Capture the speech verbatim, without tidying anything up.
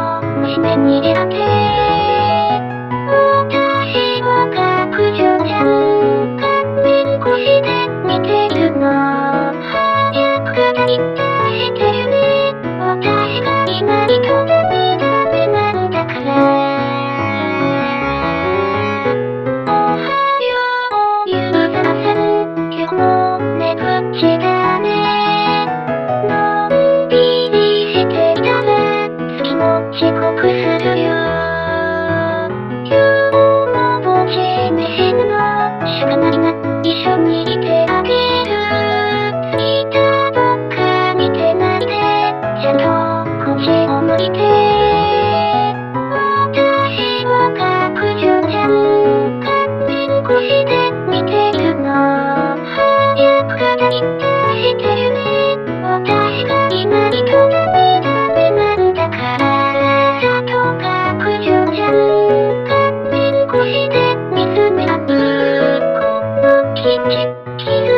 娘に入れられて私は学女ちゃんが弁護士で見てるの早くから言ったしてるね私がいないとダメダメなんだからおはようゆうざらさん今日もねこっちだねのんびりしていたら月も遅刻するよ今日もぼち飯なのしかないな一緒にいてあげるツイッターばっか見てないでちゃんとこっちを向いて私は学女ちゃんが弁護士で見てるの早くから言ったしてるね私がいないとダメダメなんだからさと学女ちゃんが弁護士で見つめ合うこの気持ち気づ